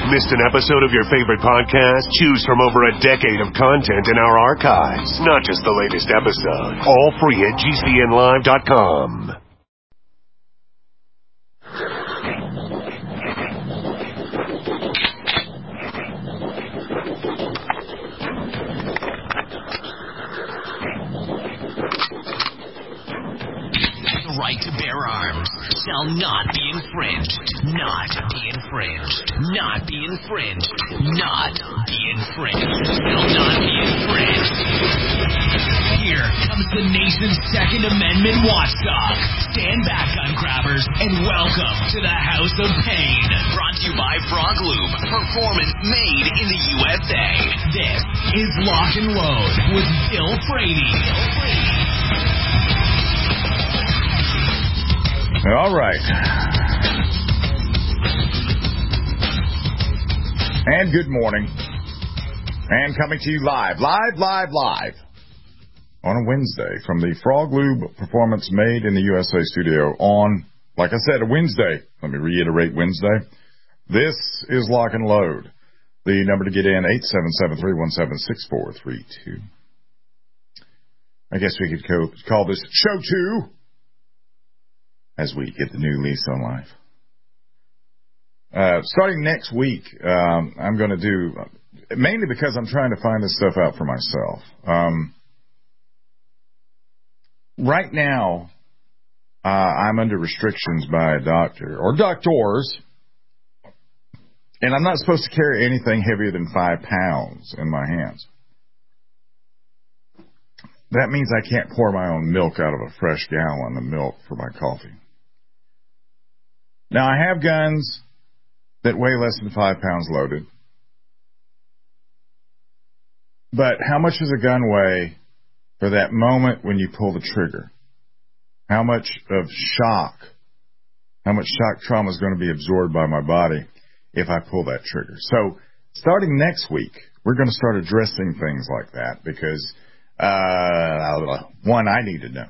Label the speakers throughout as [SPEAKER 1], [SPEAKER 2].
[SPEAKER 1] Missed an episode of your favorite podcast? Choose from over a decade of content in our archives, not just the latest episode. All free at GCNlive.com.
[SPEAKER 2] The right to bear arms shall not be infringed. Not be infringed. Not be infringed. Not be infringed. Shall not be infringed. Here comes the nation's Second Amendment watchdog. Stand back, gun grabbers, and welcome to the House of Pain. Brought to you by Frog Lube. Performance made in the USA. This is Lock and Load with Bill Frady.
[SPEAKER 3] All right. And good morning. And coming to you live on a Wednesday from the Frog Lube Performance Made in the USA studio on, like I said, a Wednesday. Let me reiterate Wednesday. This is Lock and Load. The number to get in, 877-317-6432. I guess we could call this Show 2. As we get the new lease on life. Starting next week, I'm going to do, mainly because I'm trying to find this stuff out for myself. Right now, I'm under restrictions by a doctor, or doctors, and I'm not supposed to carry anything heavier than 5 pounds in my hands. That means I can't pour my own milk out of a fresh gallon of milk for my coffee. Now, I have guns that weigh less than 5 pounds loaded. But how much does a gun weigh for that moment when you pull the trigger? How much shock trauma is going to be absorbed by my body if I pull that trigger? So, starting next week, we're going to start addressing things like that because, one, I need to know.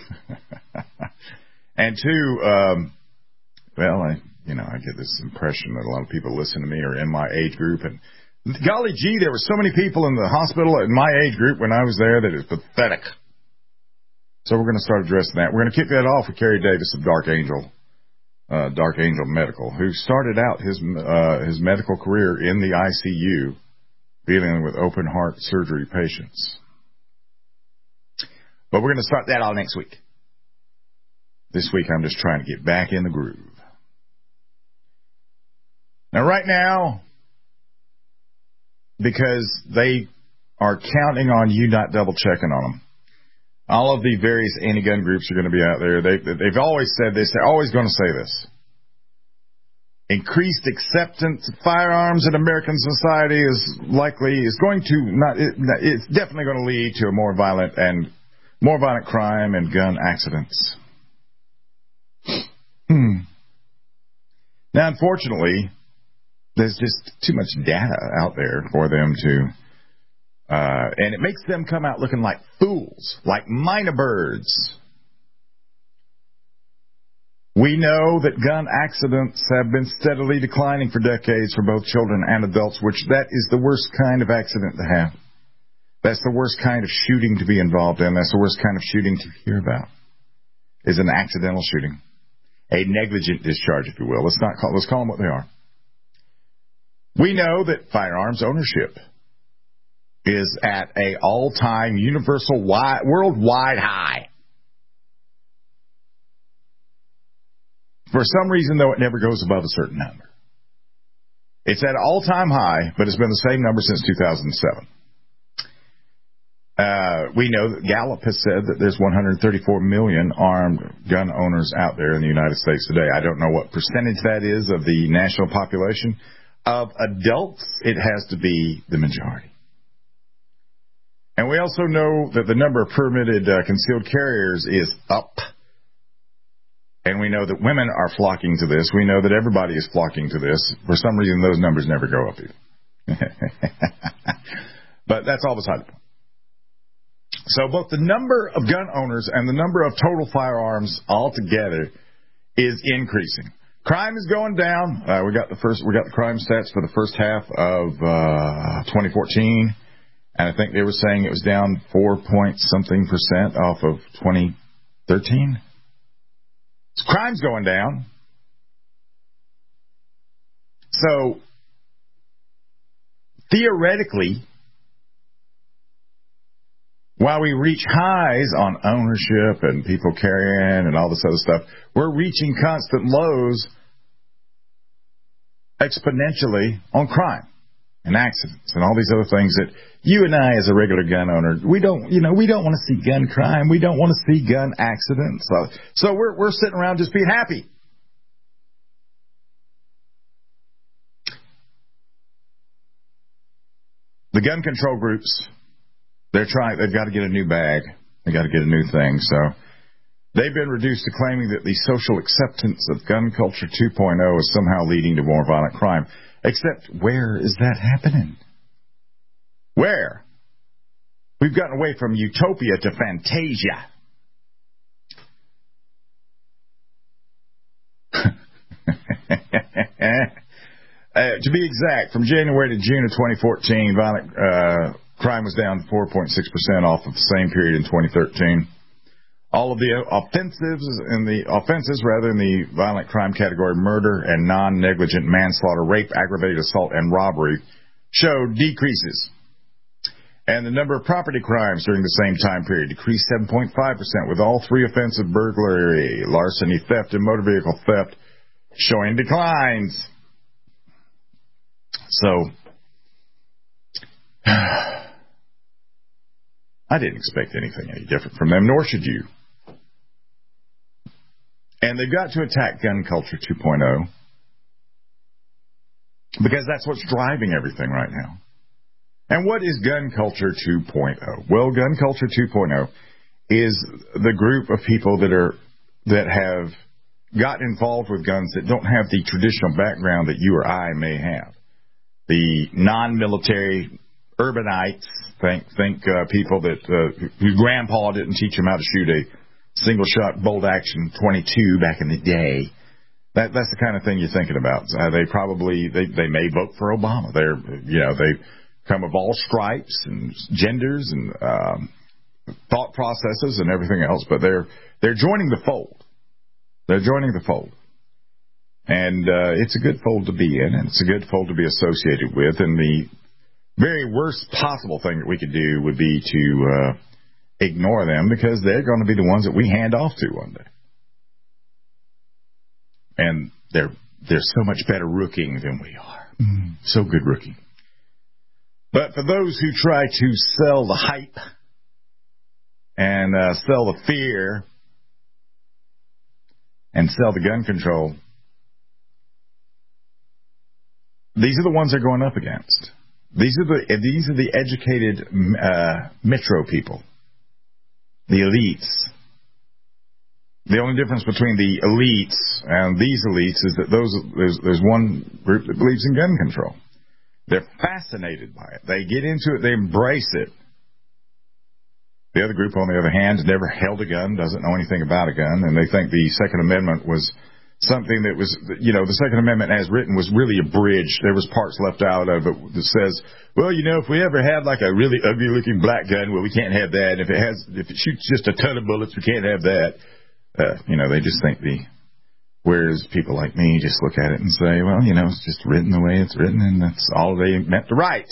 [SPEAKER 3] And two, I get this impression that a lot of people listen to me are in my age group. And golly gee, there were so many people in the hospital in my age group when I was there that is pathetic. So we're going to start addressing that. We're going to kick that off with Kerry Davis of Dark Angel Medical, who started out his medical career in the ICU dealing with open heart surgery patients. But we're going to start that all next week. This week I'm just trying to get back in the groove. Now, right now, because they are counting on you not double-checking on them, all of the various anti-gun groups are going to be out there. They've always said this. They're always going to say this. Increased acceptance of firearms in American society it's definitely going to lead to a more violent crime and gun accidents. Now, unfortunately, there's just too much data out there for them to, and it makes them come out looking like fools, like minor birds. We know that gun accidents have been steadily declining for decades for both children and adults, which that is the worst kind of accident to have. That's the worst kind of shooting to be involved in. That's the worst kind of shooting to hear about, is an accidental shooting. A negligent discharge, if you will. Let's call them what they are. We know that firearms ownership is at an all-time universal worldwide high. For some reason, though, it never goes above a certain number. It's at an all-time high, but it's been the same number since 2007. We know that Gallup has said that there's 134 million armed gun owners out there in the United States today. I don't know what percentage that is of the national population. Of adults, it has to be the majority. And we also know that the number of permitted concealed carriers is up. And we know that women are flocking to this. We know that everybody is flocking to this. For some reason, those numbers never go up either. But that's all beside the point. So both the number of gun owners and the number of total firearms altogether is increasing. Crime is going down. We got the crime stats for the first half of 2014, and I think they were saying it was down 4-point-something% off of 2013. So crime's going down. So theoretically, while we reach highs on ownership and people carrying and all this other stuff, we're reaching constant lows exponentially on crime and accidents and all these other things that you and I, as a regular gun owner, we don't want to see gun crime. We don't want to see gun accidents. So we're sitting around just being happy. The gun control groups, they've got to get a new bag. They got to get a new thing. So they've been reduced to claiming that the social acceptance of gun culture 2.0 is somehow leading to more violent crime. Except, where is that happening? Where? We've gotten away from utopia to fantasia. To be exact, from January to June of 2014, violent crime was down 4.6% off of the same period in 2013. All of the offenses in the violent crime category, murder and non-negligent manslaughter, rape, aggravated assault, and robbery, showed decreases. And the number of property crimes during the same time period decreased 7.5%, with all three offensive burglary, larceny, theft, and motor vehicle theft showing declines. So, I didn't expect anything any different from them, nor should you. And they've got to attack gun culture 2.0 because that's what's driving everything right now. And what is gun culture 2.0? Well, gun culture 2.0 is the group of people that have gotten involved with guns that don't have the traditional background that you or I may have. The non-military urbanites, think people that whose grandpa didn't teach them how to shoot a single-shot bolt-action .22 back in the day. That's the kind of thing you're thinking about. They may vote for Obama. They come of all stripes and genders and thought processes and everything else, but they're joining the fold. They're joining the fold. And it's a good fold to be in, and it's a good fold to be associated with. And the very worst possible thing that we could do would be to ignore them, because they're going to be the ones that we hand off to one day. And they're so much better rooking than we are. So good rooking. But for those who try to sell the hype and sell the fear and sell the gun control, these are the ones they're going up against. These are the educated metro people, the elites. The only difference between the elites and these elites is that there's one group that believes in gun control. They're fascinated by it. They get into it. They embrace it. The other group, on the other hand, has never held a gun, doesn't know anything about a gun, and they think the Second Amendment was something that was, the Second Amendment as written was really abridged. There was parts left out of it that says, well, if we ever had like a really ugly looking black gun, well, we can't have that. If it shoots just a ton of bullets, we can't have that. They just think whereas people like me just look at it and say, well, it's just written the way it's written, and that's all they meant to write.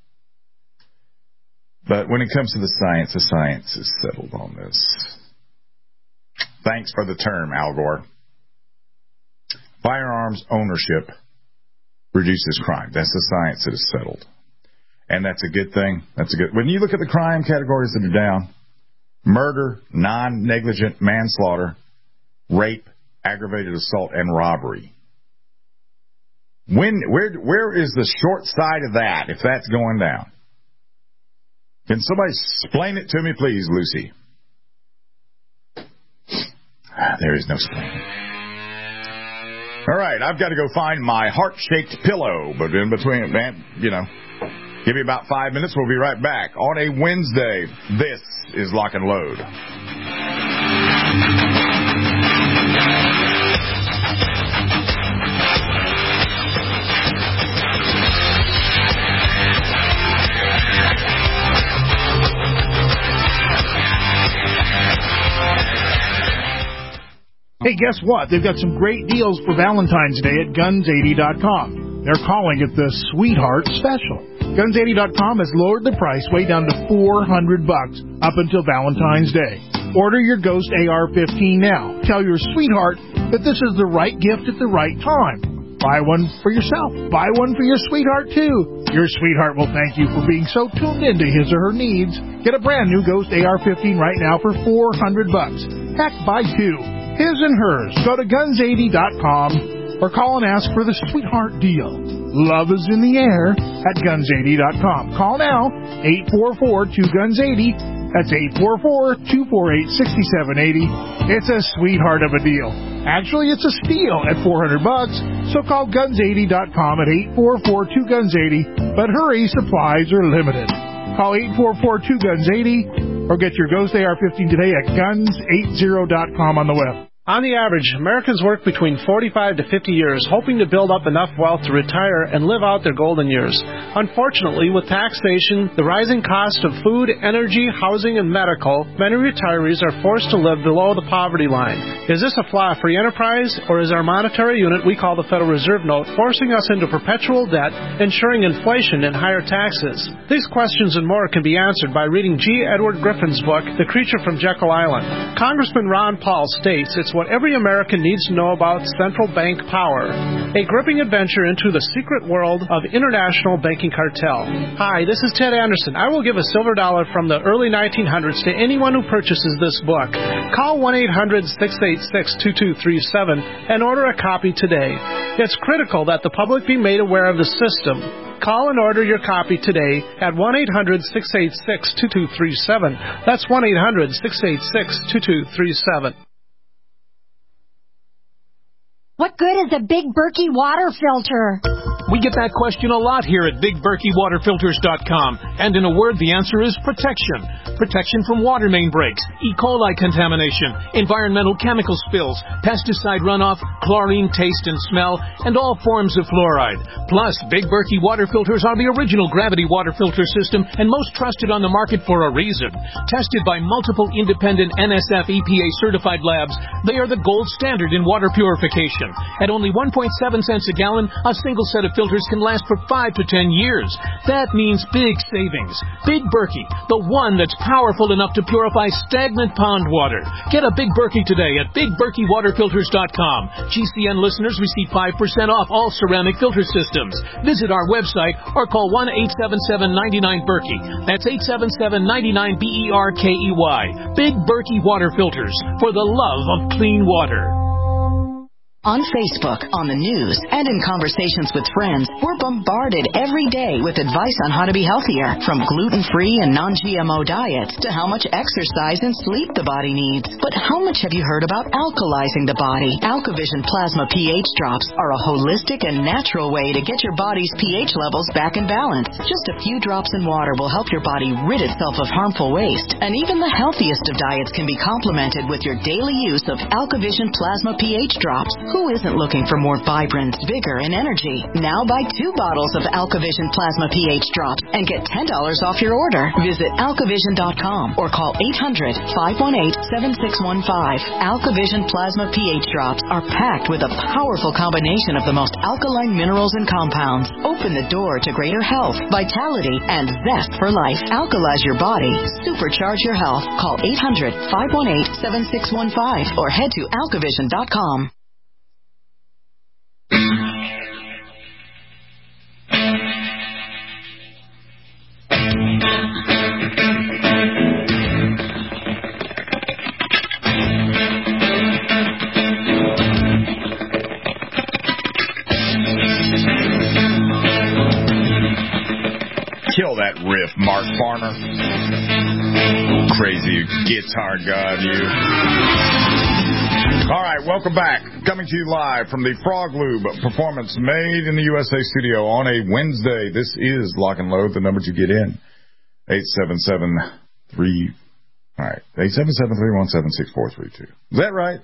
[SPEAKER 3] But when it comes to the science is settled on this. Thanks for the term, Al Gore. Firearms ownership reduces crime. That's the science that is settled. And that's a good thing. When you look at the crime categories that are down, murder, non-negligent manslaughter, rape, aggravated assault, and robbery. Where is the short side of that if that's going down? Can somebody explain it to me, please, Lucy? There is no explaining. All right, I've got to go find my heart-shaped pillow, but in between, give me about 5 minutes. We'll be right back on a Wednesday. This is Lock and Load.
[SPEAKER 4] Hey, guess what? They've got some great deals for Valentine's Day at Guns80.com. They're calling it the Sweetheart Special. Guns80.com has lowered the price way down to $400 up until Valentine's Day. Order your Ghost AR-15 now. Tell your sweetheart that this is the right gift at the right time. Buy one for yourself. Buy one for your sweetheart, too. Your sweetheart will thank you for being so tuned into his or her needs. Get a brand new Ghost AR-15 right now for $400. Heck, buy two. His and hers. Go to Guns80.com or call and ask for the Sweetheart Deal. Love is in the air at Guns80.com. Call now, 844-2GUNS80. That's 844-248-6780. It's a sweetheart of a deal. Actually, it's a steal at $400. So call Guns80.com at 844-2GUNS80. But hurry, supplies are limited. Call 844-2GUNS80 or get your Ghost AR-15 today at Guns80.com on the web.
[SPEAKER 5] On the average, Americans work between 45 to 50 years, hoping to build up enough wealth to retire and live out their golden years. Unfortunately, with taxation, the rising cost of food, energy, housing, and medical, many retirees are forced to live below the poverty line. Is this a flaw free enterprise, or is our monetary unit we call the Federal Reserve Note forcing us into perpetual debt, ensuring inflation and higher taxes? These questions and more can be answered by reading G. Edward Griffin's book, The Creature from Jekyll Island. Congressman Ron Paul states it's what every American needs to know about central bank power. A gripping adventure into the secret world of international banking cartel. Hi, this is Ted Anderson. I will give a silver dollar from the early 1900s to anyone who purchases this book. Call 1-800-686-2237 and order a copy today. It's critical that the public be made aware of the system. Call and order your copy today at 1-800-686-2237. That's 1-800-686-2237.
[SPEAKER 6] What good is a Big Berkey water filter?
[SPEAKER 7] We get that question a lot here at BigBerkeyWaterFilters.com. And in a word, the answer is protection. Protection from water main breaks, E. coli contamination, environmental chemical spills, pesticide runoff, chlorine taste and smell, and all forms of fluoride. Plus, Big Berkey water filters are the original gravity water filter system and most trusted on the market for a reason. Tested by multiple independent NSF EPA certified labs, they are the gold standard in water purification. At only 1.7 cents a gallon, a single set of filters can last for 5 to 10 years. That means big savings. Big Berkey, the one that's powerful enough to purify stagnant pond water. Get a Big Berkey today at BigBerkeyWaterFilters.com. GCN listeners receive 5% off all ceramic filter systems. Visit our website or call 1-877-99-BERKEY. That's 877-99-BERKEY. Big Berkey Water Filters, for the love of clean water.
[SPEAKER 8] On Facebook, on the news, and in conversations with friends, we're bombarded every day with advice on how to be healthier, from gluten-free and non-GMO diets to how much exercise and sleep the body needs. But how much have you heard about alkalizing the body? AlkaVision Plasma pH drops are a holistic and natural way to get your body's pH levels back in balance. Just a few drops in water will help your body rid itself of harmful waste. And even the healthiest of diets can be complemented with your daily use of AlkaVision Plasma pH drops. Who isn't looking for more vibrance, vigor, and energy? Now buy 2 bottles of AlkaVision Plasma pH drops and get $10 off your order. Visit AlkaVision.com or call 800-518-7615. AlkaVision Plasma pH drops are packed with a powerful combination of the most alkaline minerals and compounds. Open the door to greater health, vitality, and zest for life. Alkalize your body. Supercharge your health. Call 800-518-7615 or head to AlkaVision.com.
[SPEAKER 3] Kill that riff, Mark Farner. Crazy guitar god, you. All right, welcome back. Coming to you live from the Frog Lube Performance Made in the USA studio on a Wednesday. This is Lock and Load, the number to get in. 877-3... All right, 877-317-6432. Is that right?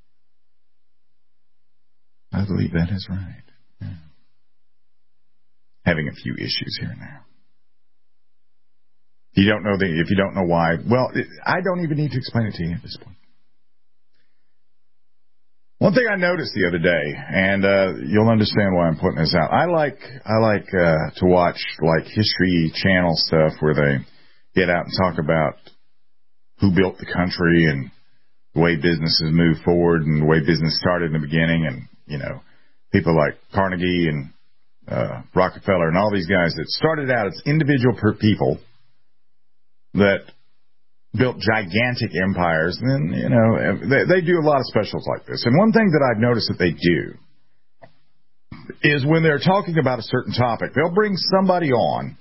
[SPEAKER 3] I believe that is right. Yeah. Having a few issues here now. If you don't know why, well, I don't even need to explain it to you at this point. One thing I noticed the other day, and you'll understand why I'm putting this out. I like to watch like History Channel stuff where they get out and talk about who built the country and the way businesses move forward and the way business started in the beginning, and people like Carnegie and Rockefeller and all these guys that started out as individual people that built gigantic empires. And then, they do a lot of specials like this. And one thing that I've noticed that they do is when they're talking about a certain topic, they'll bring somebody on.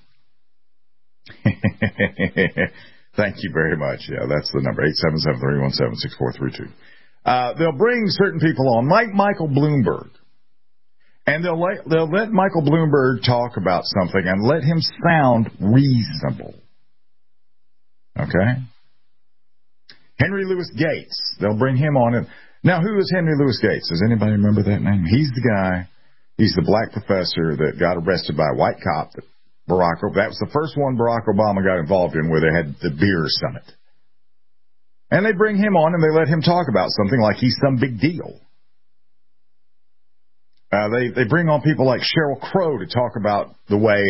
[SPEAKER 3] Thank you very much. Yeah, that's the number, 877-317-6432. They'll bring certain people on, like Michael Bloomberg. And they'll let Michael Bloomberg talk about something and let him sound reasonable. Okay? Henry Louis Gates. They'll bring him on. Now, who is Henry Louis Gates? Does anybody remember that name? He's the guy. He's the black professor that got arrested by a white cop. That was the first one Barack Obama got involved in, where they had the beer summit. And they bring him on and they let him talk about something like he's some big deal. They bring on people like Sheryl Crow to talk about the way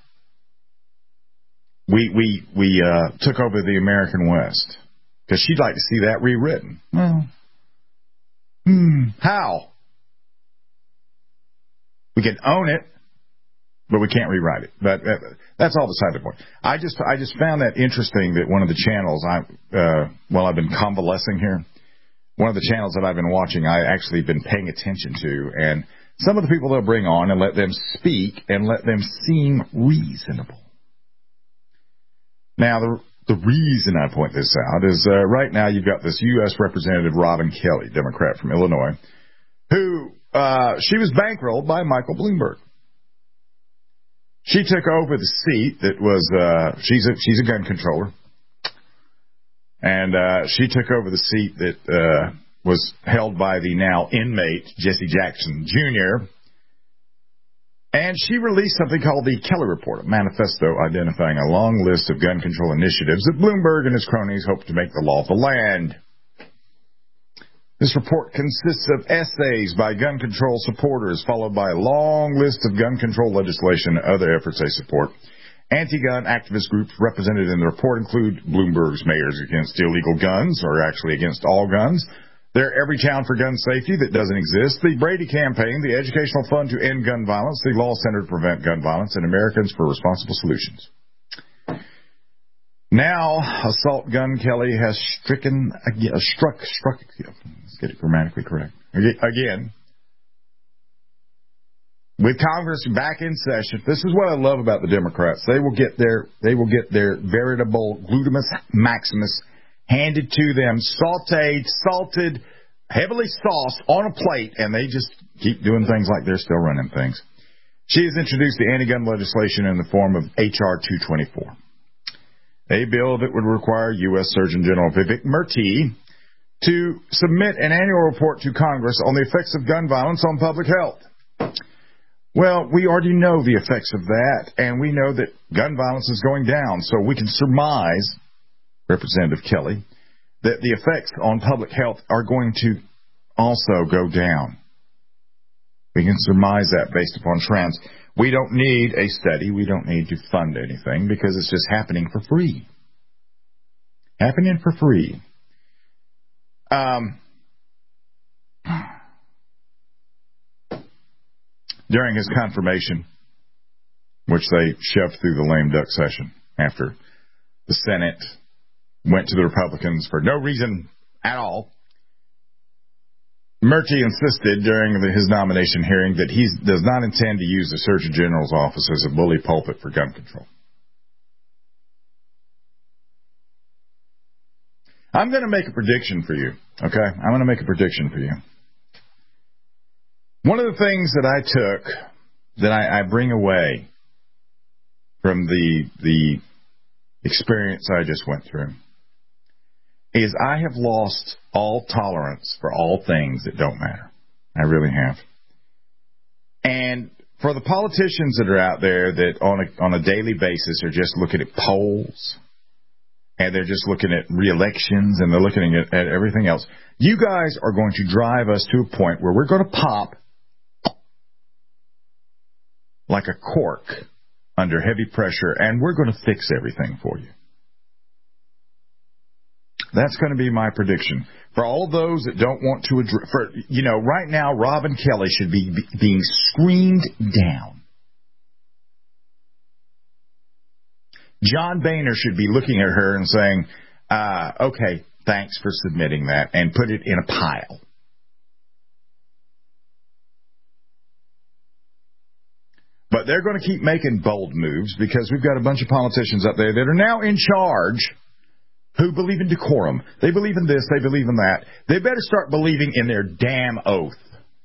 [SPEAKER 3] we took over the American West, because she'd like to see that rewritten. Well, how? We can own it, but we can't rewrite it. But that's all beside the point. I just found that interesting that one of the channels I've been convalescing here, one of the channels that I've been watching, I actually been paying attention to, and some of the people they'll bring on and let them speak and let them seem reasonable. Now, the reason I point this out is right now you've got this U.S. Representative Robin Kelly, Democrat from Illinois, who she was bankrolled by Michael Bloomberg. She took over the seat that was she's a gun controller, and she took over the seat that was held by the now inmate Jesse Jackson Jr., and she released something called the Kelly Report, a manifesto identifying a long list of gun control initiatives that Bloomberg and his cronies hope to make the law of the land. This report consists of essays by gun control supporters, followed by a long list of gun control legislation and other efforts they support. Anti-gun activist groups represented in the report include Bloomberg's Mayors Against Illegal Guns, or actually Against All Guns, their Every Town for Gun Safety that doesn't exist, the Brady Campaign, the Educational Fund to End Gun Violence, the Law Center to Prevent Gun Violence, and Americans for Responsible Solutions. Now, Assault Gun Kelly has struck, let's get it grammatically correct, again, with Congress back in session. This is what I love about the Democrats. They will get their veritable glutamus maximus handed to them, sauteed, salted, heavily sauced on a plate, and they just keep doing things like they're still running things. She has introduced the anti-gun legislation in the form of H.R. 224, a bill that would require U.S. Surgeon General Vivek Murthy to submit an annual report to Congress on the effects of gun violence on public health. Well, we already know the effects of that, and we know that gun violence is going down, so we can surmise, Representative Kelly, that the effects on public health are going to also go down. We can surmise that based upon trends. We don't need a study. We don't need to fund anything because it's just happening for free. Happening for free. During his confirmation, which they shoved through the lame duck session after the Senate went to the Republicans for no reason at all, Murthy insisted during his nomination hearing that he does not intend to use the Surgeon General's office as a bully pulpit for gun control. I'm going to make a prediction for you, okay? I'm going to make a prediction for you. One of the things that I took, that I bring away from the experience I just went through, is I have lost all tolerance for all things that don't matter. I really have. And for the politicians that are out there that on a daily basis are just looking at polls and they're just looking at re-elections, and they're looking at everything else. You guys are going to drive us to a point where we're going to pop like a cork under heavy pressure, and we're going to fix everything for you. That's going to be my prediction. For all of those that don't want to address, right now, Robin Kelly should be being screamed down. John Boehner should be looking at her and saying, okay, thanks for submitting that, and put it in a pile. But they're going to keep making bold moves because we've got a bunch of politicians up there that are now in charge who believe in decorum. They believe in this, they believe in that. They better start believing in their damn oath.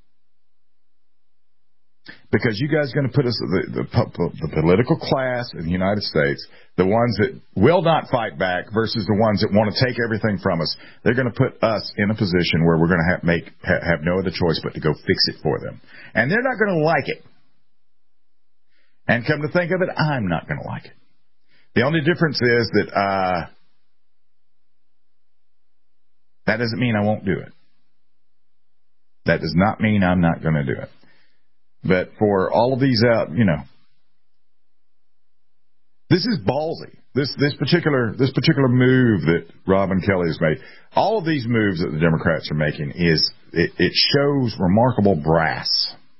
[SPEAKER 3] Because you guys are going to put us, the political class in the United States, the ones that will not fight back versus the ones that want to take everything from us, they're going to put us in a position where we're going to have no other choice but to go fix it for them. And they're not going to like it. And come to think of it, I'm not going to like it. The only difference is that that doesn't mean I won't do it. That does not mean I'm not going to do it. But for all of these out, this is ballsy. This particular move that Robin Kelly has made, all of these moves that the Democrats are making it shows remarkable brass.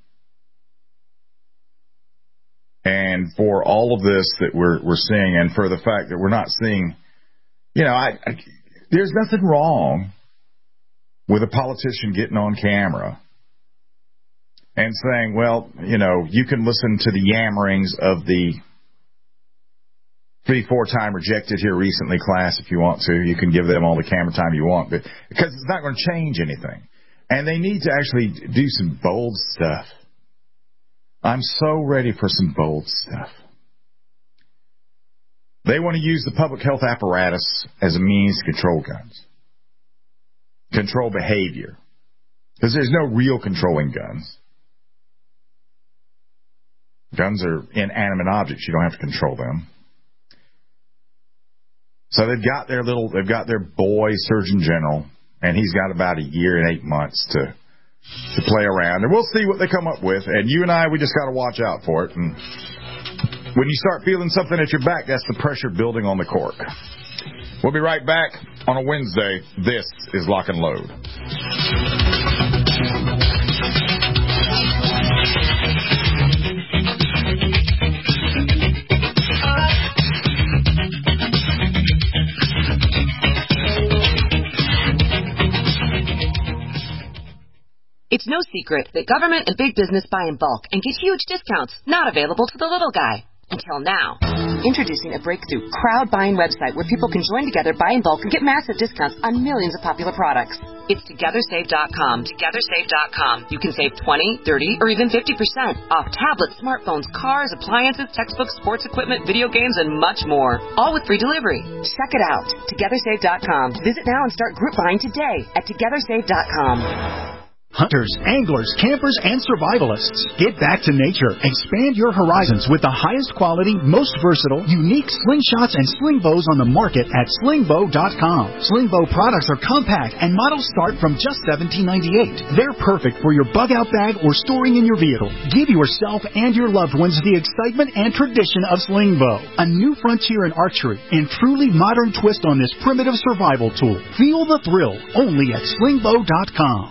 [SPEAKER 3] And for all of this that we're seeing, and for the fact that we're not seeing, there's nothing wrong with a politician getting on camera and saying, well, you can listen to the yammerings of the 3-4 time rejected here recently class if you want to. You can give them all the camera time you want, but because it's not going to change anything. And they need to actually do some bold stuff. I'm so ready for some bold stuff. They want to use the public health apparatus as a means to control guns. Control behavior. Because there's no real controlling guns. Guns are inanimate objects. You don't have to control them. So they've got their boy Surgeon General, and he's got about a year and 8 months to play around, and we'll see what they come up with. And you and I, we just got to watch out for it. And when you start feeling something at your back, that's the pressure building on the cork. We'll be right back on a Wednesday. This is Lock and Load.
[SPEAKER 9] It's no secret that government and big business buy in bulk and get huge discounts not available to the little guy. Until now. Introducing a breakthrough crowd buying website where people can join together, buy in bulk, and get massive discounts on millions of popular products. It's TogetherSave.com. TogetherSave.com. You can save 20, 30, or even 50% off tablets, smartphones, cars, appliances, textbooks, sports equipment, video games, and much more. All with free delivery. Check it out. TogetherSave.com. Visit now and start group buying today at TogetherSave.com.
[SPEAKER 10] Hunters, anglers, campers, and survivalists. Get back to nature. Expand your horizons with the highest quality, most versatile, unique slingshots and sling bows on the market at slingbow.com. Slingbow products are compact and models start from just $17.98. They're perfect for your bug-out bag or storing in your vehicle. Give yourself and your loved ones the excitement and tradition of Slingbow, a new frontier in archery and truly modern twist on this primitive survival tool. Feel the thrill only at slingbow.com.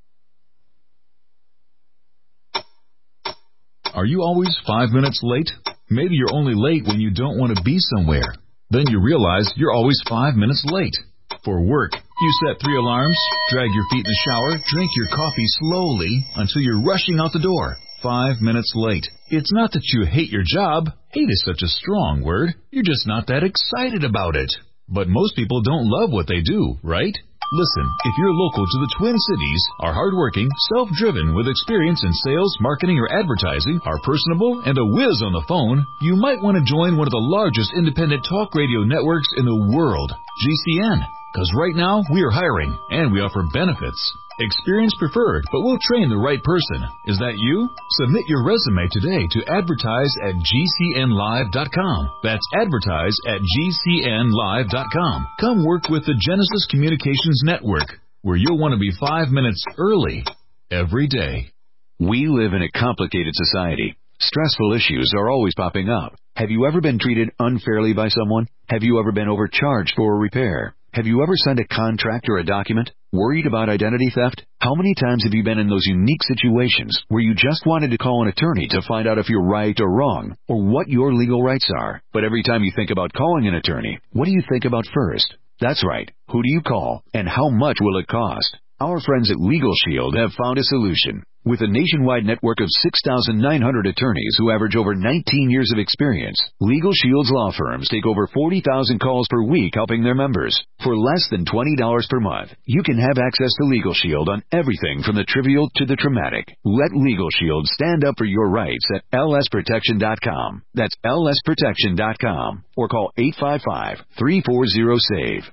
[SPEAKER 11] Are you always 5 minutes late? Maybe you're only late when you don't want to be somewhere. Then you realize you're always 5 minutes late. For work, you set 3 alarms, drag your feet in the shower, drink your coffee slowly until you're rushing out the door. 5 minutes late. It's not that you hate your job. Hate is such a strong word. You're just not that excited about it. But most people don't love what they do, right? Listen, if you're local to the Twin Cities, are hardworking, self-driven with experience in sales, marketing, or advertising, are personable, and a whiz on the phone, you might want to join one of the largest independent talk radio networks in the world, GCN. Because right now, we are hiring, and we offer benefits. Experience preferred, but we'll train the right person. Is that you? Submit your resume today to advertise@gcnlive.com. That's advertise@gcnlive.com. Come work with the Genesis Communications Network, where you'll want to be 5 minutes early every day.
[SPEAKER 12] We live in a complicated society. Stressful issues are always popping up. Have you ever been treated unfairly by someone? Have you ever been overcharged for a repair? Have you ever signed a contract or a document? Worried about identity theft? How many times have you been in those unique situations where you just wanted to call an attorney to find out if you're right or wrong, or what your legal rights are? But every time you think about calling an attorney, what do you think about first? That's right. Who do you call, and how much will it cost? Our friends at Legal Shield have found a solution. With a nationwide network of 6,900 attorneys who average over 19 years of experience, Legal Shield's law firms take over 40,000 calls per week helping their members. For less than $20 per month, you can have access to Legal Shield on everything from the trivial to the traumatic. Let Legal Shield stand up for your rights at lsprotection.com. That's lsprotection.com. Or call 855-340-SAVE.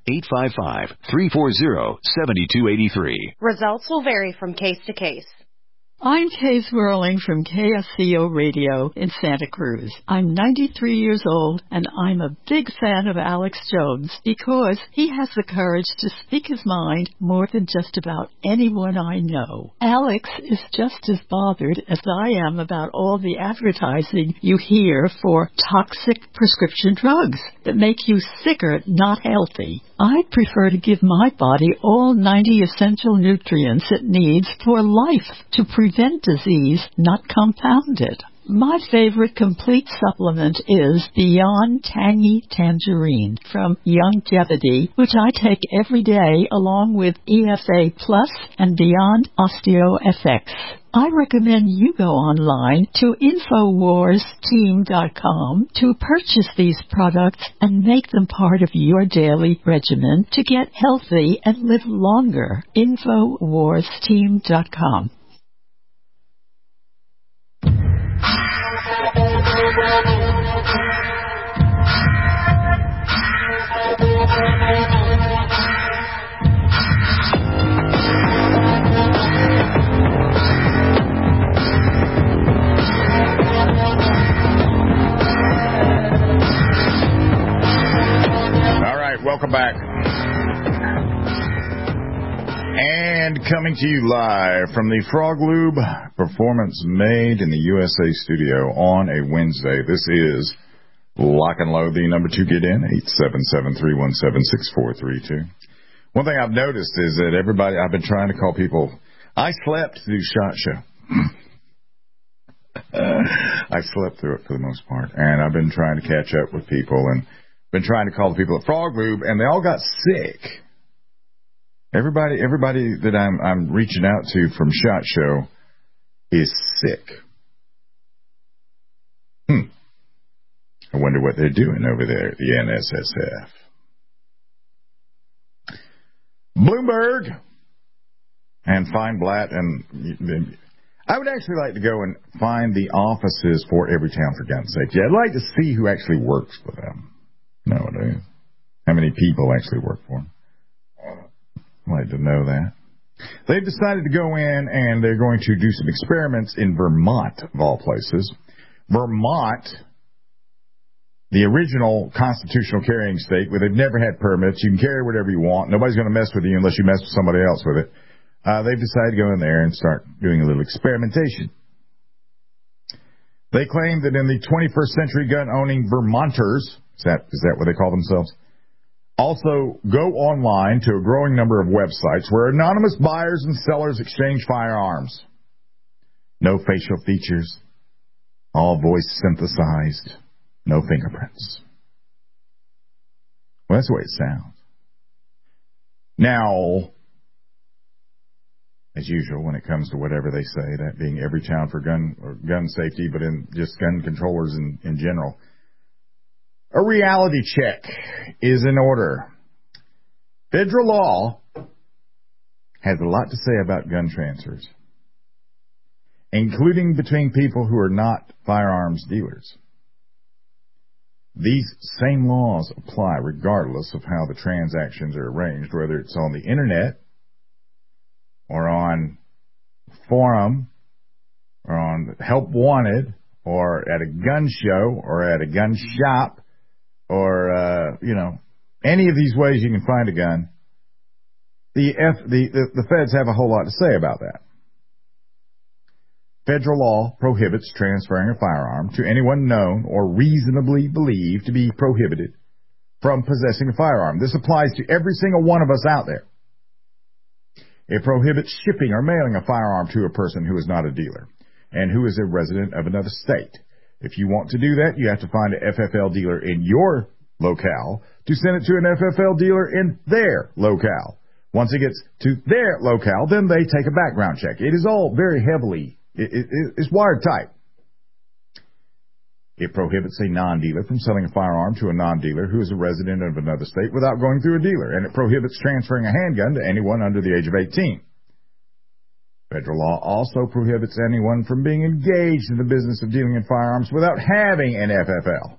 [SPEAKER 12] 855-340-7283.
[SPEAKER 13] Results will vary from case to case.
[SPEAKER 14] I'm Kay Swirling from KSCO Radio in Santa Cruz. I'm 93 years old, and I'm a big fan of Alex Jones because he has the courage to speak his mind more than just about anyone I know. Alex is just as bothered as I am about all the advertising you hear for toxic prescription drugs that make you sicker, not healthy. I'd prefer to give my body all 90 essential nutrients it needs for life to prevent disease, not compound it. My favorite complete supplement is Beyond Tangy Tangerine from Youngevity, which I take every day along with EFA Plus and Beyond OsteoFX. I recommend you go online to InfoWarsTeam.com to purchase these products and make them part of your daily regimen to get healthy and live longer. InfoWarsTeam.com.
[SPEAKER 3] Welcome back. And coming to you live from the Frog Lube Performance Made in the USA studio on a Wednesday. This is Lock and Load, the number to get in, 877-317-6432. One thing I've noticed is that I've been trying to call people. I slept through SHOT Show. I slept through it for the most part. And I've been trying to catch up with people and been trying to call the people at Frog Lube, and they all got sick. Everybody that I'm reaching out to from SHOT Show is sick. I wonder what they're doing over there at the NSSF. Bloomberg and Feinblatt, and I would actually like to go and find the offices for Everytown for Gun Safety. I'd like to see who actually works for them nowadays. How many people actually work for them? I'd like to know that. They've decided to go in and they're going to do some experiments in Vermont, of all places. Vermont, the original constitutional carrying state, where they've never had permits. You can carry whatever you want. Nobody's going to mess with you unless you mess with somebody else with it. They've decided to go in there and start doing a little experimentation. They claim that in the 21st century gun-owning Vermonters, is that what they call themselves, also go online to a growing number of websites where anonymous buyers and sellers exchange firearms. No facial features, all voice synthesized, no fingerprints. Well, that's the way it sounds. Now, as usual, when it comes to whatever they say, that being Everytown for gun safety, but in just gun controllers in general, a reality check is in order. Federal law has a lot to say about gun transfers, including between people who are not firearms dealers. These same laws apply regardless of how the transactions are arranged, whether it's on the internet or on forum or on Help Wanted or at a gun show or at a gun shop or, any of these ways you can find a gun, the feds have a whole lot to say about that. Federal law prohibits transferring a firearm to anyone known or reasonably believed to be prohibited from possessing a firearm. This applies to every single one of us out there. It prohibits shipping or mailing a firearm to a person who is not a dealer and who is a resident of another state. If you want to do that, you have to find an FFL dealer in your locale to send it to an FFL dealer in their locale. Once it gets to their locale, then they take a background check. It is all very heavily, it's wired tight. It prohibits a non-dealer from selling a firearm to a non-dealer who is a resident of another state without going through a dealer, and it prohibits transferring a handgun to anyone under the age of 18. Federal law also prohibits anyone from being engaged in the business of dealing in firearms without having an FFL.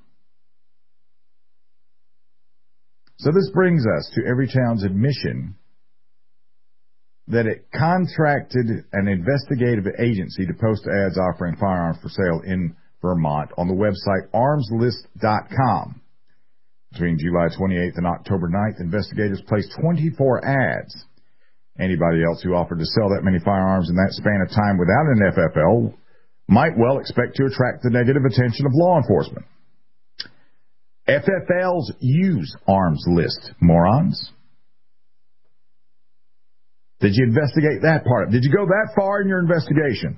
[SPEAKER 3] So this brings us to Everytown's admission that it contracted an investigative agency to post ads offering firearms for sale in Vermont on the website armslist.com. Between July 28th and October 9th, investigators placed 24 ads. Anybody else who offered to sell that many firearms in that span of time without an FFL might well expect to attract the negative attention of law enforcement. FFLs use arms list, morons. Did you investigate that part? Did you go that far in your investigation?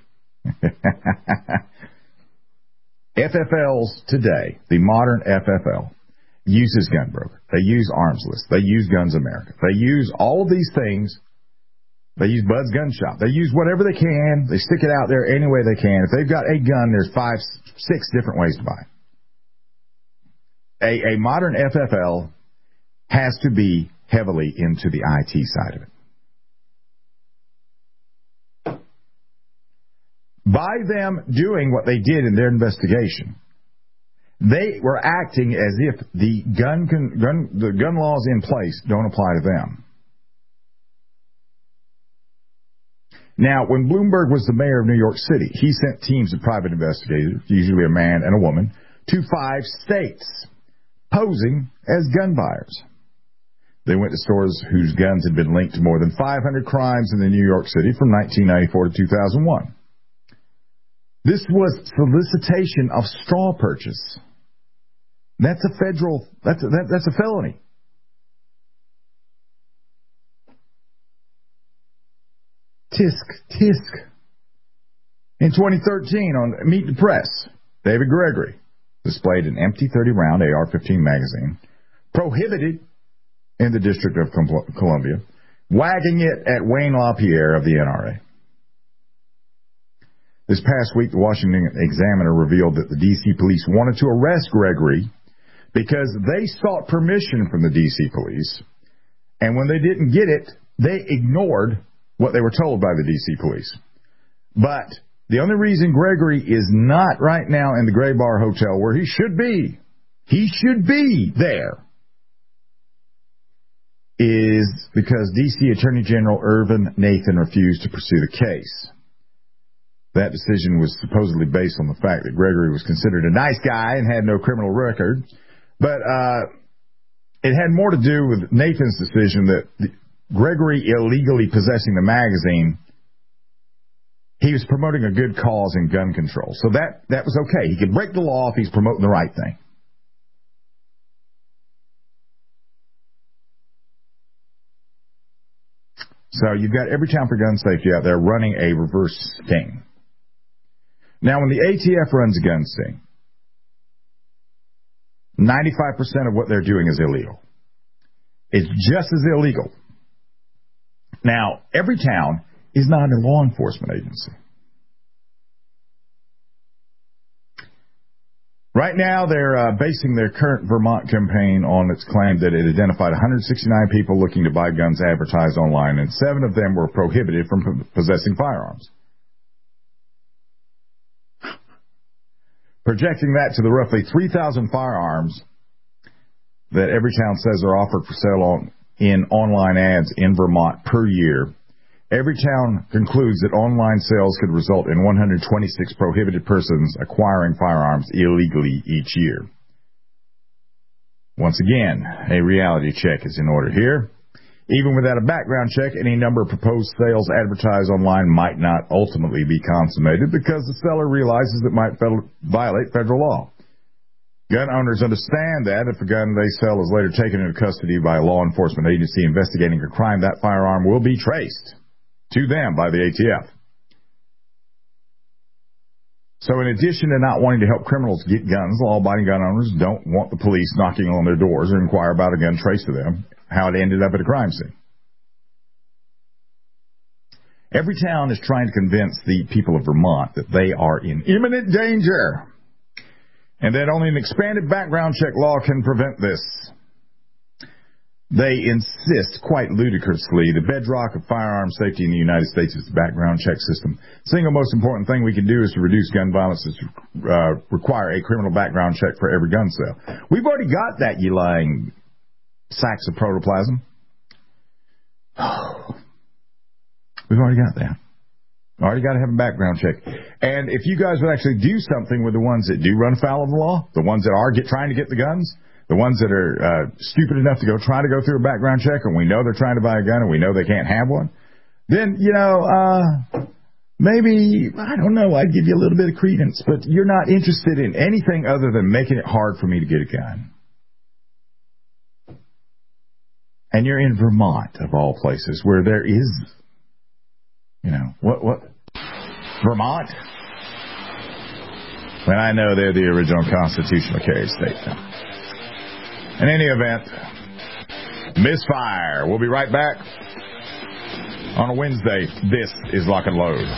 [SPEAKER 3] FFLs today, the modern FFL, uses GunBroker. They use Arms List. They use Guns America. They use all of these things. They use Bud's Gun Shop. They use whatever they can. They stick it out there any way they can. If they've got a gun, there's 5, 6 different ways to buy it. A modern FFL has to be heavily into the IT side of it. By them doing what they did in their investigation, they were acting as if the gun laws in place don't apply to them. Now, when Bloomberg was the mayor of New York City, he sent teams of private investigators, usually a man and a woman, to 5 states, posing as gun buyers. They went to stores whose guns had been linked to more than 500 crimes in the New York City from 1994 to 2001. This was solicitation of straw purchase. That's a felony. Tisk. In 2013, on Meet the Press, David Gregory displayed an empty 30-round AR-15 magazine, prohibited in the District of Columbia, wagging it at Wayne LaPierre of the NRA. This past week, the Washington Examiner revealed that the D.C. police wanted to arrest Gregory because they sought permission from the D.C. police, and when they didn't get it, they ignored what they were told by the D.C. police. But the only reason Gregory is not right now in the Gray Bar Hotel where he should be there, is because D.C. Attorney General Irvin Nathan refused to pursue the case. That decision was supposedly based on the fact that Gregory was considered a nice guy and had no criminal record. But it had more to do with Nathan's decision that Gregory illegally possessing the magazine, he was promoting a good cause in gun control. So that was okay. He could break the law if he's promoting the right thing. So you've got Everytown for Gun Safety out there running a reverse sting. Now, when the ATF runs a gun sting, 95% of what they're doing is illegal. It's just as illegal. Now, Everytown is not a law enforcement agency. Right now, they're basing their current Vermont campaign on its claim that it identified 169 people looking to buy guns advertised online, and 7 of them were prohibited from possessing firearms. Projecting that to the roughly 3,000 firearms that Everytown says are offered for sale in online ads in Vermont per year, Every town concludes that online sales could result in 126 prohibited persons acquiring firearms illegally each year. Once again, a reality check is in order here. Even without a background check, any number of proposed sales advertised online might not ultimately be consummated because the seller realizes it might violate federal law. Gun owners understand that if a gun they sell is later taken into custody by a law enforcement agency investigating a crime, that firearm will be traced to them by the ATF. So in addition to not wanting to help criminals get guns, law-abiding gun owners don't want the police knocking on their doors or inquire about a gun traced to them, how it ended up at a crime scene. Every town is trying to convince the people of Vermont that they are in imminent danger and that only an expanded background check law can prevent this. They insist, quite ludicrously, the bedrock of firearm safety in the United States is the background check system. The single most important thing we can do is to reduce gun violence is to require a criminal background check for every gun sale. We've already got that, you lying sacks of protoplasm. We've already got that. Already got to have a background check. And if you guys would actually do something with the ones that do run afoul of the law, the ones that are trying to get the guns, the ones that are stupid enough to try to go through a background check, and we know they're trying to buy a gun and we know they can't have one, then, maybe, I don't know, I'd give you a little bit of credence, but you're not interested in anything other than making it hard for me to get a gun. And you're in Vermont, of all places, where there is, what? Vermont? When I know they're the original constitutional carry state, though. In any event, misfire. We'll be right back on a Wednesday. This is Lock and Load.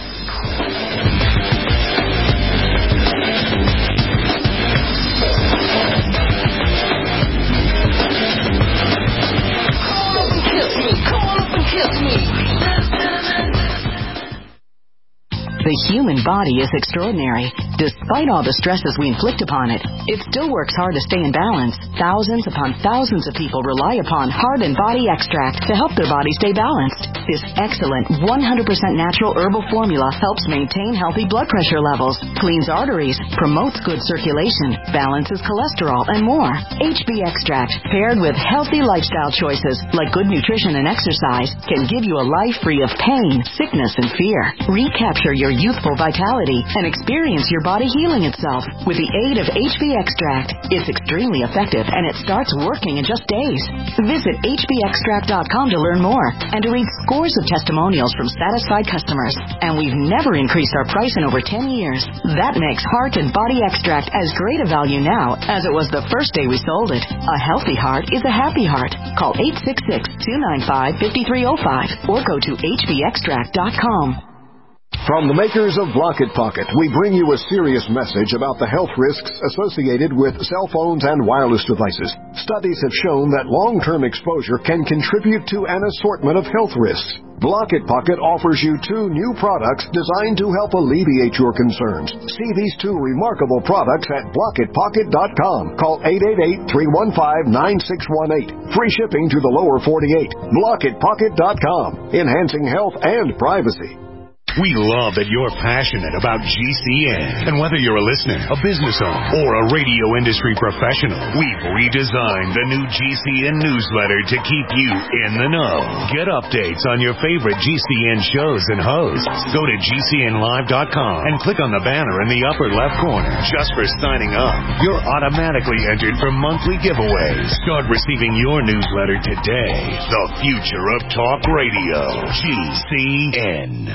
[SPEAKER 15] Call up and kiss me.
[SPEAKER 8] The human body is extraordinary. Despite all the stresses we inflict upon it, it still works hard to stay in balance. Thousands upon thousands of people rely upon Heart and Body Extract to help their body stay balanced. This excellent 100% natural herbal formula helps maintain healthy blood pressure levels, cleans arteries, promotes good circulation, balances cholesterol, and more. HB Extract, paired with healthy lifestyle choices like good nutrition and exercise, can give you a life free of pain, sickness, and fear. Recapture your youthful vitality and experience your body healing itself with the aid of HB Extract. It's extremely effective and it starts working in just days. Visit hbextract.com to learn more and to read scores of testimonials from satisfied customers. And we've never increased our price in over 10 years. That makes Heart and Body Extract as great a value now as it was the first day we sold it. A healthy heart is a happy heart. Call 866-295-5305 or go to hbextract.com.
[SPEAKER 16] From the makers of Block-It Pocket, we bring you a serious message about the health risks associated with cell phones and wireless devices. Studies have shown that long-term exposure can contribute to an assortment of health risks. Block-It Pocket offers you 2 new products designed to help alleviate your concerns. See these 2 remarkable products at blockitpocket.com. Call 888-315-9618. Free shipping to the lower 48. Blockitpocket.com. Enhancing health and privacy.
[SPEAKER 1] We love that you're passionate about GCN. And whether you're a listener, a business owner, or a radio industry professional, we've redesigned the new GCN newsletter to keep you in the know. Get updates on your favorite GCN shows and hosts. Go to GCNlive.com and click on the banner in the upper left corner. Just for signing up, you're automatically entered for monthly giveaways. Start receiving your newsletter today. The future of talk radio. GCN.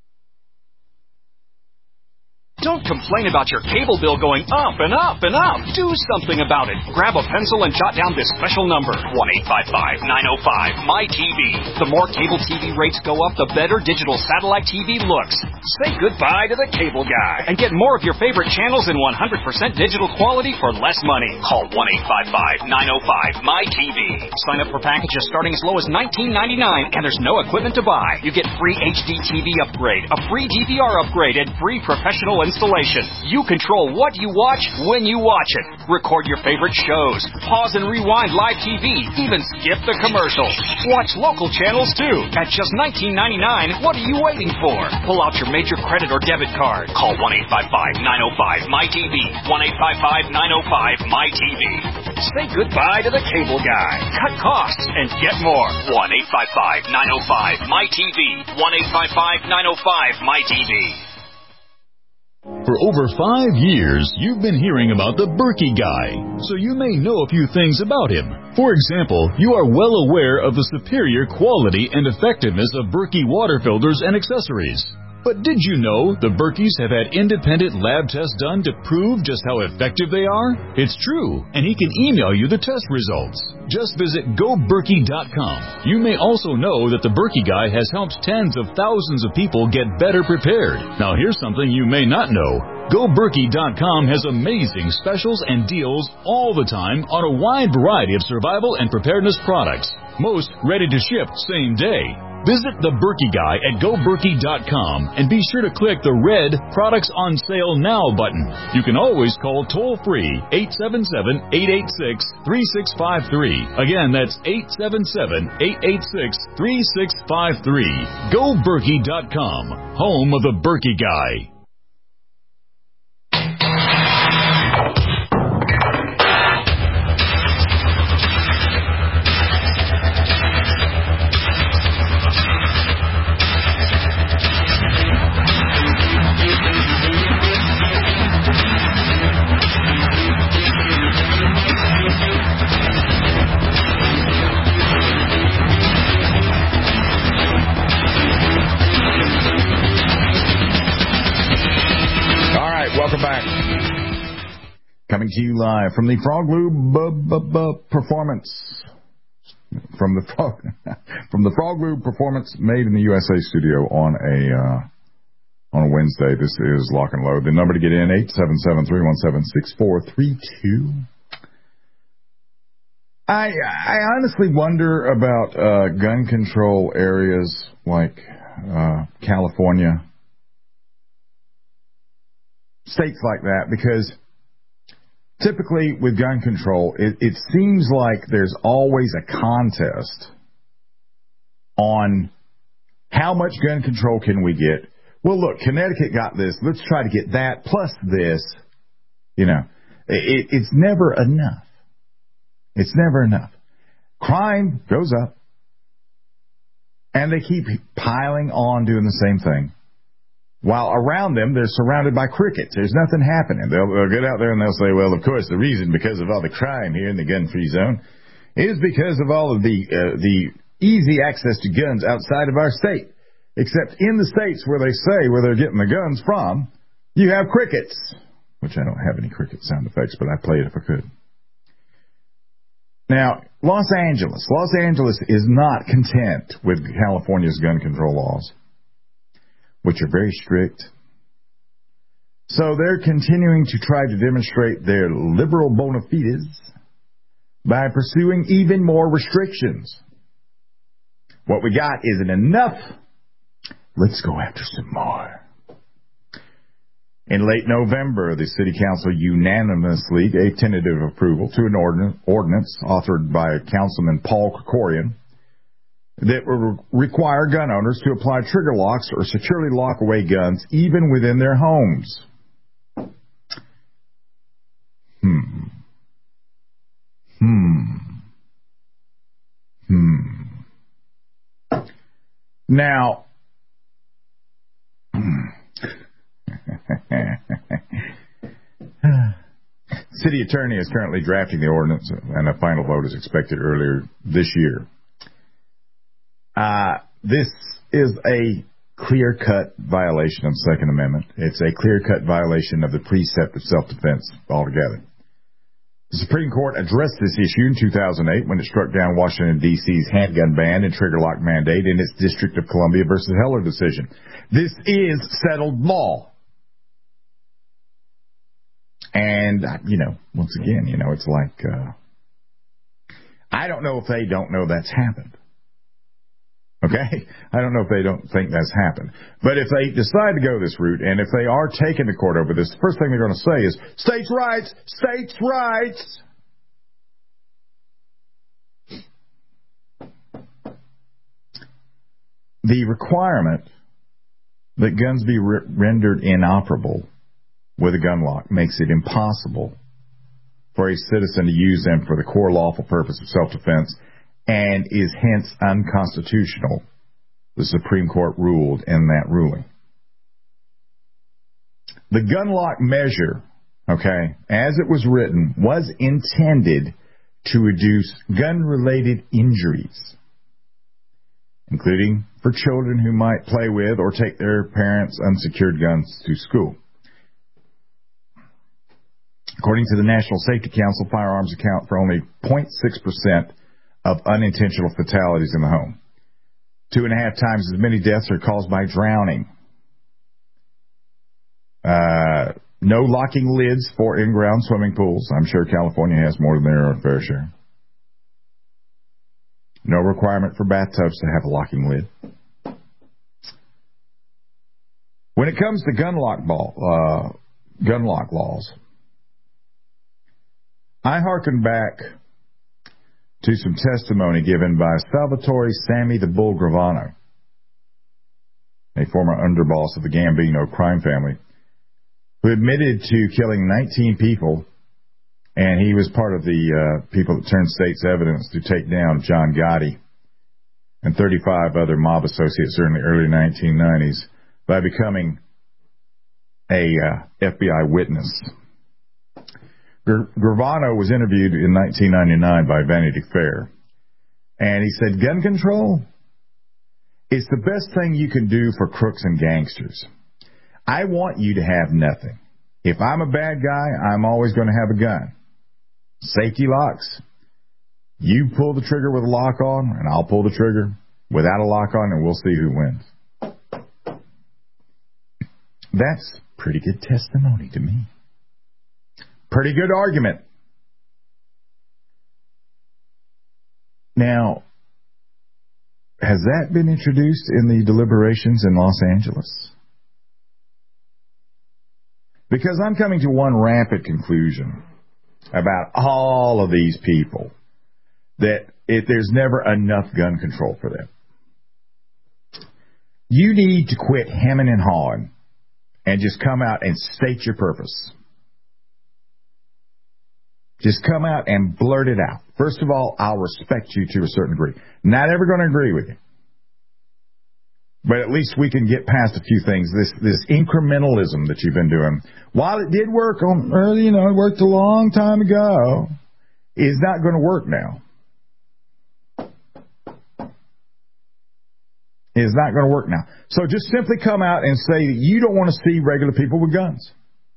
[SPEAKER 17] Don't complain about your cable bill going up and up and up. Do something about it. Grab a pencil and jot down this special number, 1-855-905-MY-TV. The more cable TV rates go up, the better digital satellite TV looks. Say goodbye to the cable guy and get more of your favorite channels in 100% digital quality for less money. Call 1-855-905-MY-TV. Sign up for packages starting as low as $19.99, and there's no equipment to buy. You get free HD TV upgrade, a free DVR upgrade, and free professional installation. You control what you watch when you watch it. Record your favorite shows. Pause and rewind live TV. Even skip the commercials. Watch local channels too. At just $19.99, what are you waiting for? Pull out your major credit or debit card. Call 1-855-905-MyTV. 1-855-905-MyTV. Say goodbye to the cable guy. Cut costs and get more. 1-855-905-MyTV. 1-855-905-MyTV.
[SPEAKER 11] For over 5 years, you've been hearing about the Berkey Guy, so you may know a few things about him. For example, you are well aware of the superior quality and effectiveness of Berkey water filters and accessories. But did you know the Berkeys have had independent lab tests done to prove just how effective they are? It's true, and he can email you the test results. Just visit GoBerkey.com. You may also know that the Berkey Guy has helped tens of thousands of people get better prepared. Now here's something you may not know. GoBerkey.com has amazing specials and deals all the time on a wide variety of survival and preparedness products. Most ready to ship same day. Visit the Berkey Guy at GoBerkey.com and be sure to click the red Products on Sale Now button. You can always call toll-free 877-886-3653. Again, that's 877-886-3653. GoBerkey.com, home of the Berkey Guy.
[SPEAKER 3] Welcome back. Coming to you live from the Frog Lube Performance. From the Frog Lube Performance Made in the USA studio on a Wednesday. This is Lock and Load. The number to get in, 877-317-6432. I honestly wonder about gun control areas like California, states like that, because typically with gun control, it seems like there's always a contest on how much gun control can we get. Well, look, Connecticut got this. Let's try to get that plus this. You know, it's never enough. It's never enough. Crime goes up, and they keep piling on doing the same thing. While around them, they're surrounded by crickets. There's nothing happening. They'll get out there and they'll say, well, of course, the reason because of all the crime here in the gun-free zone is because of all of the easy access to guns outside of our state. Except in the states where they say where they're getting the guns from, you have crickets. Which I don't have any cricket sound effects, but I'd play it if I could. Now, Los Angeles is not content with California's gun control laws, which are very strict. So they're continuing to try to demonstrate their liberal bona fides by pursuing even more restrictions. What we got isn't enough. Let's go after some more. In late November, the City Council unanimously gave tentative approval to an ordinance authored by Councilman Paul Krikorian that will require gun owners to apply trigger locks or securely lock away guns even within their homes. Now, City Attorney is currently drafting the ordinance, and a final vote is expected earlier this year. This is a clear-cut violation of the Second Amendment. It's a clear-cut violation of the precept of self-defense altogether. The Supreme Court addressed this issue in 2008 when it struck down Washington, D.C.'s handgun ban and trigger lock mandate in its District of Columbia versus Heller decision. This is settled law. And, once again, it's like, I don't know if they don't know that's happened. Okay? I don't know if they don't think that's happened. But if they decide to go this route, and if they are taken to court over this, the first thing they're going to say is, states' rights! States' rights! The requirement that guns be rendered inoperable with a gun lock makes it impossible for a citizen to use them for the core lawful purpose of self-defense and is hence unconstitutional. The Supreme Court ruled in that ruling. The gun lock measure, okay, as it was written, was intended to reduce gun-related injuries, including for children who might play with or take their parents' unsecured guns to school. According to the National Safety Council, firearms account for only 0.6% of unintentional fatalities in the home. 2.5 times as many deaths are caused by drowning. No locking lids for in-ground swimming pools. I'm sure California has more than their fair share. No requirement for bathtubs to have a locking lid. When it comes to gun lock laws, I hearken back to some testimony given by Salvatore Sammy the Bull Gravano, a former underboss of the Gambino crime family, who admitted to killing 19 people, and he was part of the people that turned state's evidence to take down John Gotti and 35 other mob associates during the early 1990s by becoming a FBI witness. Gravano was interviewed in 1999 by Vanity Fair, and he said, gun control is the best thing you can do for crooks and gangsters. I want you to have nothing. If I'm a bad guy, I'm always going to have a gun. Safety locks. You pull the trigger with a lock on, and I'll pull the trigger without a lock on, and we'll see who wins. That's pretty good testimony to me. Pretty good argument. Now, has that been introduced in the deliberations in Los Angeles? Because I'm coming to one rampant conclusion about all of these people, that there's never enough gun control for them. You need to quit hemming and hawing and just come out and state your purpose. Just come out and blurt it out. First of all, I'll respect you to a certain degree. Not ever going to agree with you. But at least we can get past a few things. This incrementalism that you've been doing, while it did work it worked a long time ago, is not going to work now. It is not going to work now. So just simply come out and say that you don't want to see regular people with guns.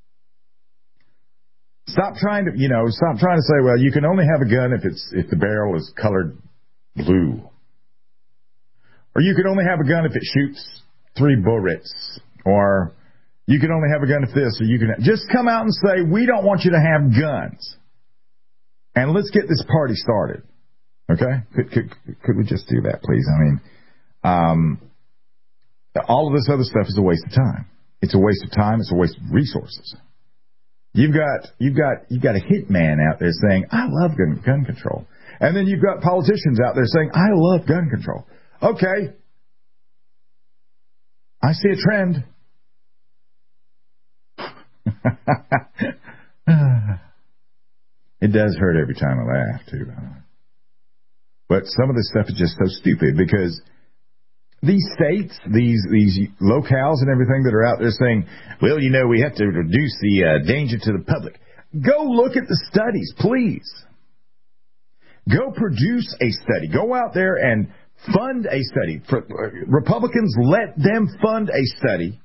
[SPEAKER 3] Stop trying to say, well, you can only have a gun if the barrel is colored blue. Or you can only have a gun if it shoots 3 bullets. Or you can only have a gun if this. Or you can just come out and say, we don't want you to have guns. And let's get this party started. Okay? Could we just do that, please? I mean, all of this other stuff is a waste of time. It's a waste of time. It's a waste of resources. You've got a hitman out there saying, I love gun control. And then you've got politicians out there saying, I love gun control. Okay. I see a trend. It does hurt every time I laugh, too. But some of this stuff is just so stupid because these states, these locales and everything that are out there saying, well, we have to reduce the danger to the public. Go look at the studies, please. Go produce a study. Go out there and fund a study. Republicans, let them fund a study.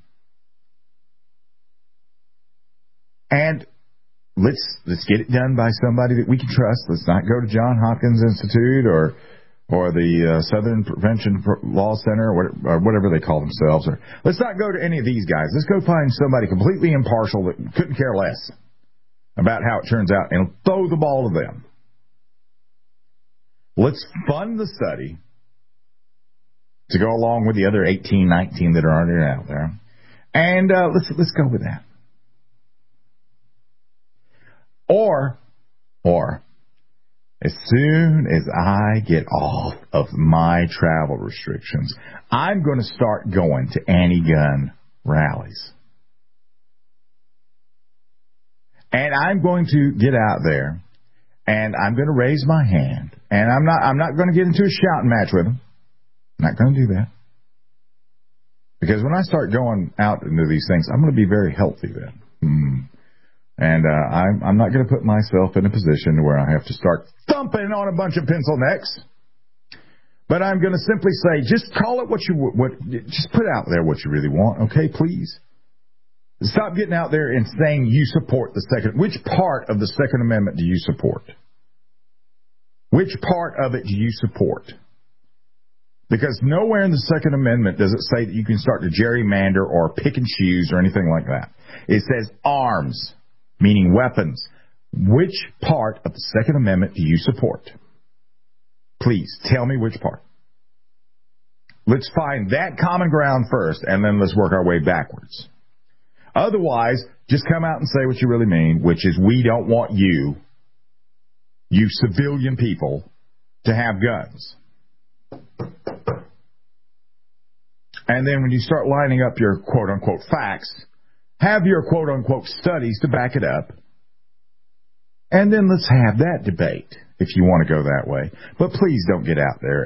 [SPEAKER 3] And let's get it done by somebody that we can trust. Let's not go to Johns Hopkins Institute or the Southern Prevention Law Center or whatever they call themselves. Or let's not go to any of these guys. Let's go find somebody completely impartial that couldn't care less about how it turns out and throw the ball to them. Let's fund the study to go along with the other 18, 19 that are already out there. And let's go with that. Or, as soon as I get off of my travel restrictions, I'm going to start going to anti-gun rallies. And I'm going to get out there, and I'm going to raise my hand, and I'm not going to get into a shouting match with them. I'm not going to do that. Because when I start going out into these things, I'm going to be very healthy then. And I'm not going to put myself in a position where I have to start thumping on a bunch of pencil necks. But I'm going to simply say, just call it just put out there what you really want, okay, please? Stop getting out there and saying you support the Second. Which part of the Second Amendment do you support? Which part of it do you support? Because nowhere in the Second Amendment does it say that you can start to gerrymander or pick and choose or anything like that. It says arms, meaning weapons. Which part of the Second Amendment do you support? Please, tell me which part. Let's find that common ground first, and then let's work our way backwards. Otherwise, just come out and say what you really mean, which is we don't want you civilian people, to have guns. And then when you start lining up your quote-unquote facts, have your quote-unquote studies to back it up, and then let's have that debate if you want to go that way. But please don't get out there.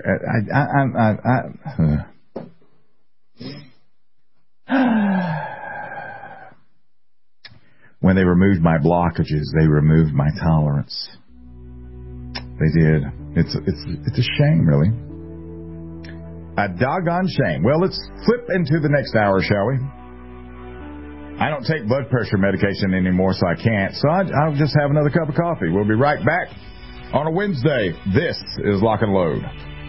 [SPEAKER 3] When they removed my blockages, they removed my tolerance. They did. It's a shame, really. A doggone shame. Well, let's flip into the next hour, shall we? I don't take blood pressure medication anymore, so I can't. So I'll just have another cup of coffee. We'll be right back on a Wednesday. This is Lock and Load.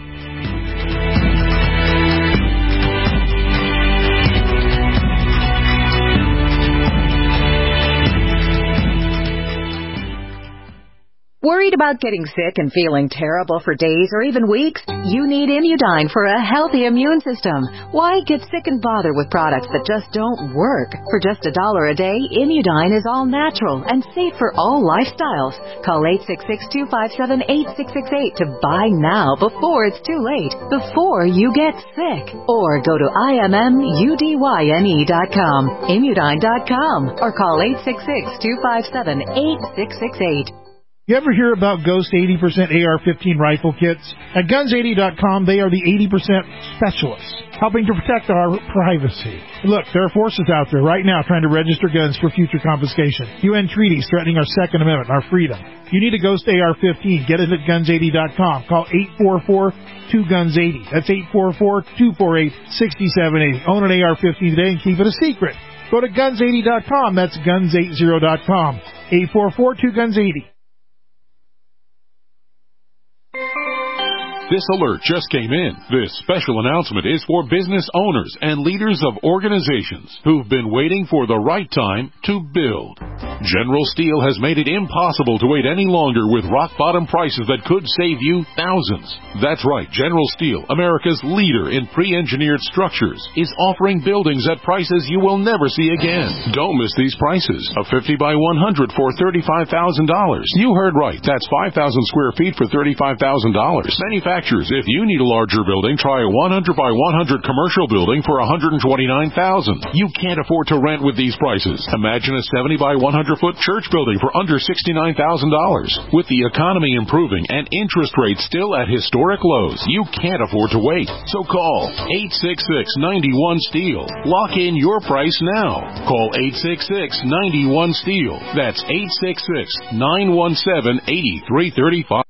[SPEAKER 18] Worried about getting sick and feeling terrible for days or even weeks? You need Immudyne for a healthy immune system. Why get sick and bother with products that just don't work? For just $1 a day, Immudyne is all natural and safe for all lifestyles. Call 866-257-8668 to buy now before it's too late, before you get sick. Or go to IMMUDYNE.com, Immudyne.com, or call 866-257-8668.
[SPEAKER 4] You ever hear about Ghost 80% AR-15 rifle kits? At Guns80.com, they are the 80% specialists, helping to protect our privacy. Look, there are forces out there right now trying to register guns for future confiscation. UN treaties threatening our Second Amendment, our freedom. You need a Ghost AR-15. Get it at Guns80.com. Call 844-2GUNS80. That's 844-248-6078. Own an AR-15 today and keep it a secret. Go to Guns80.com. That's Guns80.com. 844-2GUNS80.
[SPEAKER 19] This alert just came in. This special announcement is for business owners and leaders of organizations who've been waiting for the right time to build. General Steel has made it impossible to wait any longer with rock-bottom prices that could save you thousands. That's right, General Steel, America's leader in pre-engineered structures, is offering buildings at prices you will never see again. Don't miss these prices. A 50 by 100 for $35,000. You heard right. That's 5,000 square feet for $35,000. Manufacturers, if you need a larger building, try a 100 by 100 commercial building for $129,000. You can't afford to rent with these prices. Imagine a 70 by 100 foot church building for under $69,000. With the economy improving and interest rates still at historic lows, you can't afford to wait. So call 866-91-STEEL. Lock in your price now. Call 866-91-STEEL. That's 866-917-8335.